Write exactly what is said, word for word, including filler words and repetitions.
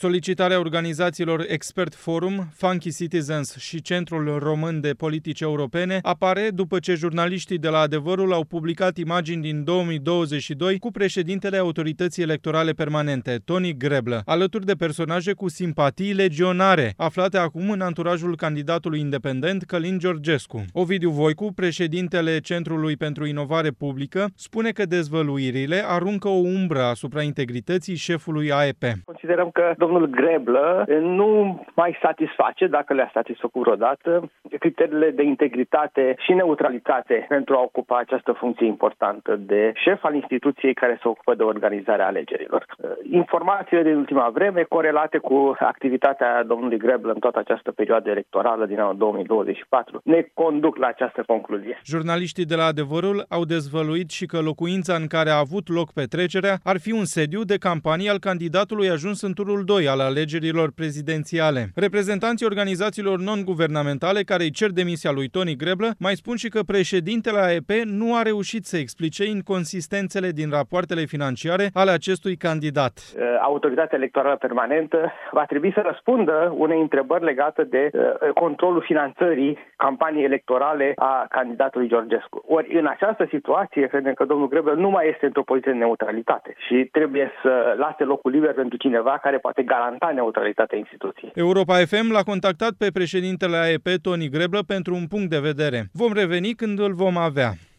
Solicitarea organizațiilor Expert Forum, Funky Citizens și Centrul Român de Politici Europene apare după ce jurnaliștii de la Adevărul au publicat imagini din două mii douăzeci și doi cu președintele Autorității Electorale Permanente, Tony Greblă, alături de personaje cu simpatii legionare, aflate acum în anturajul candidatului independent Călin Georgescu. Ovidiu Voicu, președintele Centrului pentru Inovare Publică, spune că dezvăluirile aruncă o umbră asupra integrității șefului A E P. Considerăm că domnul Greblă nu mai satisface, dacă le-a satisfăcut vreodată, criteriile de integritate și neutralitate pentru a ocupa această funcție importantă de șef al instituției care se ocupă de organizarea alegerilor. Informațiile din ultima vreme, corelate cu activitatea domnului Greblă în toată această perioadă electorală din anul două mii douăzeci și patru, ne conduc la această concluzie. Jurnaliștii de la Adevărul au dezvăluit și că locuința în care a avut loc petrecerea ar fi un sediu de campanie al candidatului ajuns în turul doi al alegerilor prezidențiale. Reprezentanții organizațiilor non-guvernamentale care îi cer demisia lui Tony Greblă mai spun și că președintele A E P nu a reușit să explice inconsistențele din rapoartele financiare ale acestui candidat. Autoritatea Electorală Permanentă va trebui să răspundă unei întrebări legate de controlul finanțării campaniei electorale a candidatului Georgescu. Ori în această situație credem că domnul Greblă nu mai este într-o poziție de neutralitate și trebuie să lase locul liber pentru cineva care poate garanta neutralitatea instituției. Europa F M l-a contactat pe președintele A E P, Tony Greblă, pentru un punct de vedere. Vom reveni când îl vom avea.